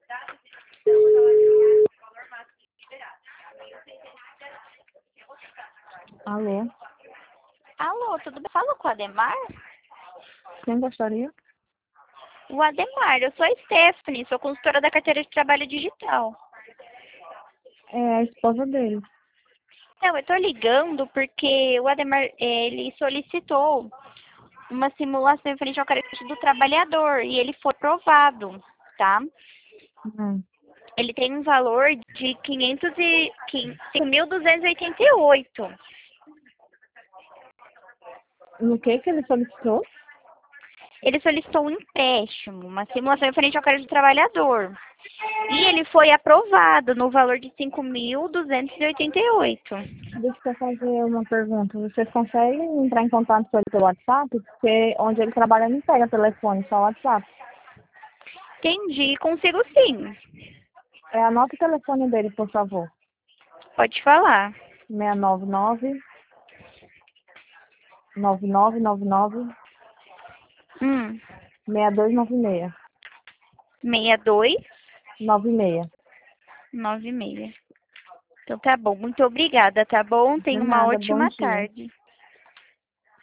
Alô, Alô, tudo bem? Fala com o Ademar? quem gostaria? O Ademar, eu sou a Stephanie, sou consultora da carteira de trabalho digital. É a esposa dele. Então, eu tô ligando porque o Ademar, ele solicitou uma simulação em frente ao cadastro do trabalhador e ele foi aprovado, tá? Hum. Ele tem um valor de 5.288. No que ele solicitou? Ele solicitou um empréstimo, uma simulação em frente ao cadastro do trabalhador. E ele foi aprovado no valor de 5.288. Deixa eu fazer uma pergunta. Vocês conseguem entrar em contato com ele pelo WhatsApp? Porque onde ele trabalha não pega telefone, só WhatsApp. Entendi, consigo sim. Anota o telefone dele, por favor. Pode falar. 699 9999 Hum, 6296 6296. 96. Então tá bom, muito obrigada, tá bom? De Tenha uma nada, bom ótima dia. tarde.